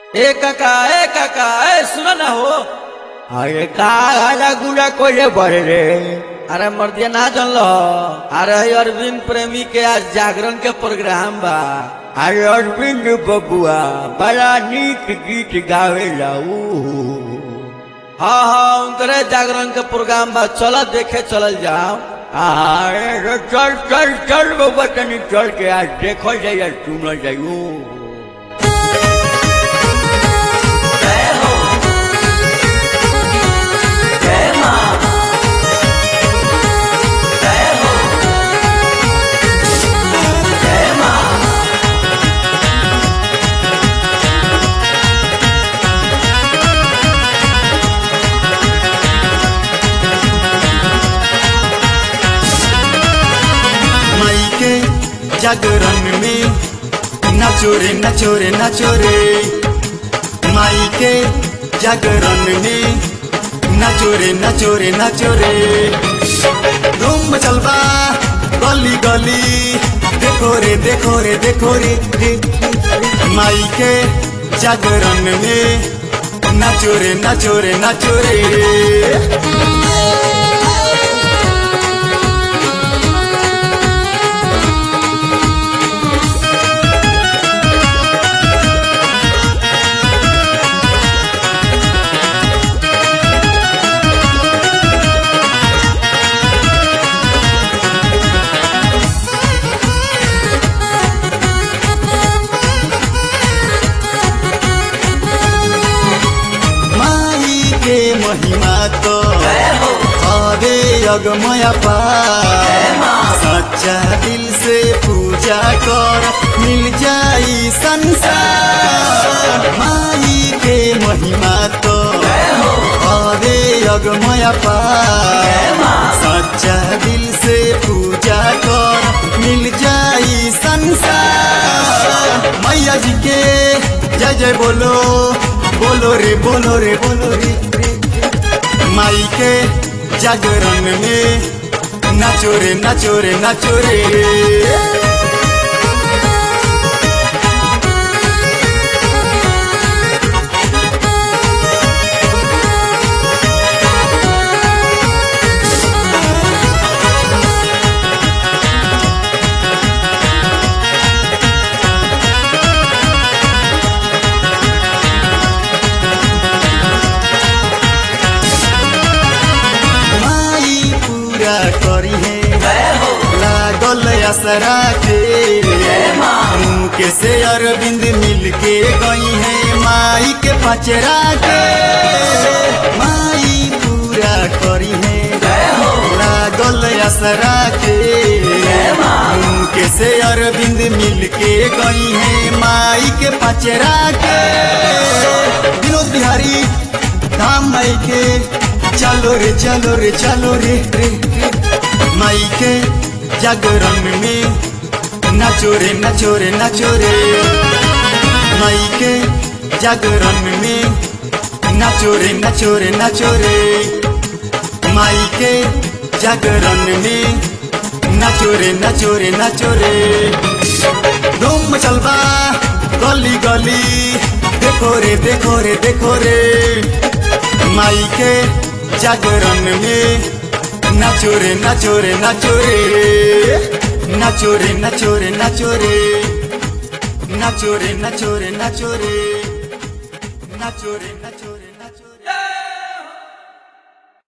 ए काका सुनो ना हो। अरे का गाना गुना कोई बढ़े रे। अरे मर्दिया ना जानलो। अरे अरविंद प्रेमी के आज जागरण के प्रोग्राम बा। अरे अरविंद बबुआ बड़ा नीक गीत गावेला हाँ उनकरे जागरण के प्रोग्राम बा, चलो देखे चल जाओ। अरे चल चल चल बबुआ तनी चल के आज देखो जाइए सुनो जाइयो। जागरण में नाचो रे नाचो रे नाचो रे, माई के जागरण में नाचो रे नाचो रे नाचो रे। धूम मचलबा गली गली, देखो रे देखो रे देखो रे, माई के जागरण में नाचो रे नाचो रे नाचो रे। महिमा तो हरे अगमय सच्चा दिल से पूजा कर मिल जाई संसार। माई के महिमा तो हरे अगमय सच्चा दिल से पूजा कर मिल जाई संसार। मैया जी के जय जय बोलो, बोलो रे बोलो रे बोलो रे। माई के जागरण में नाचो रे नाचो रे नाचो रे। करी है लागल असरा के, मुँह से अरविंद मिल के गई है माई के पचरा के। माई पूरा करी है लागल असरा के, मुँह से अरविंद मिल के गई है माई के पचरा के। विनोद बिहारी धाम माई के चलो रे चलो रे चलो रे, माई के जागरण में नाचो रे नाचो रे नाचो रे। माई के जागरण में नाचो रे नाचो रे नाचो रे। माई के जागरण में नाचो रे नाचो रे नाचो रे। धूम मचलबा गली गली, देखो रे देखो रे देखो रे। माई के जागरण में नाचो रे नाचो रे नाचो रे, नाचो रे नाचो रे नाचो रे, नाचो रे नाचो रे नाचो रे, नाचो रे नाचो रे नाचो रे।